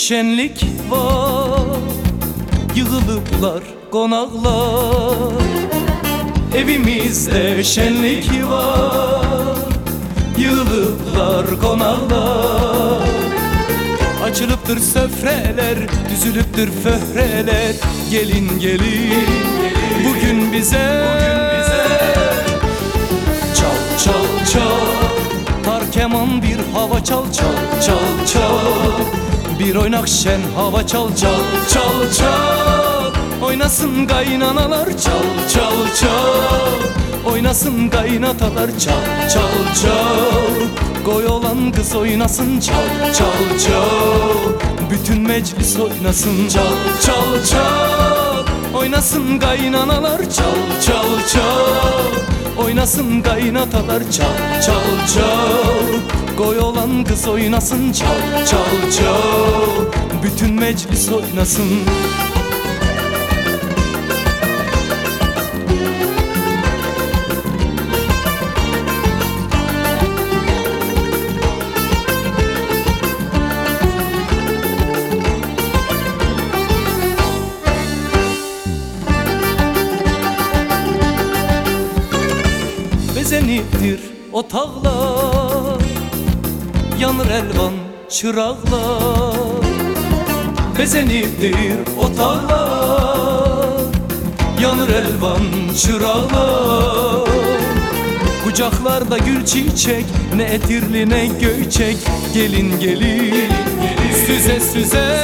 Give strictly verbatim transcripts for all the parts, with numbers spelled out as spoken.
şenlik var, yığılıplar konaklar. Evimizde şenlik var, yığılıplar konaklar. Açılıptır söfreler, düzülüptür föhreler. Gelin gelin, bugün bize, çal çal çal, tar keman bir hava çal çal çal çal. Bir oynak şen hava çal çal çal çal. Oynasın kaynanalar çal çal çal. Oynasın kaynatalar çal çal çal. Koy olan kız oynasın çal çal çal. Bütün meclis oynasın çal çal çal. Oynasın kaynanalar çal çal çal. Oynasın kaynatalar çal çal çal. Koy olan kız oynasın çal çal çal. Bütün meclis oynasın. Bezeniptir otağlar, yanır elvan çırağlar. Bezeniptir otağlar, yanır elvan çırağlar. Kucaklarda gül çiçek, ne etirli ne göçek. Gelin gelin, süze süze,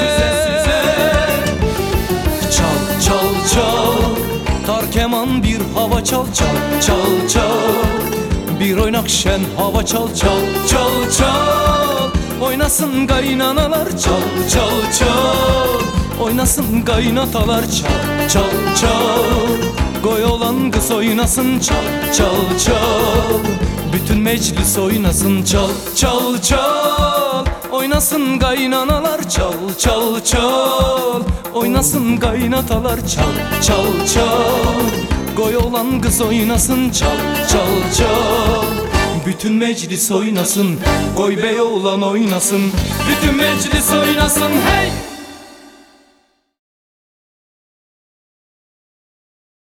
çal çal çal, tar keman bir hava çal çal çal çal. Bir oynak şen hava çal çal çal çal. Oynasın kaynanalar çal çal çal. Oynasın kaynatalar çal çal çal. Koy olan kız oynasın çal çal çal. Bütün meclis oynasın çal çal çal. Oynasın kaynanalar çal çal çal. Oynasın kaynatalar çal çal çal. Koy olan kız oynasın çal çal çal. Bütün meclis oynasın, koy bey oğlan oynasın. Bütün meclis oynasın hey.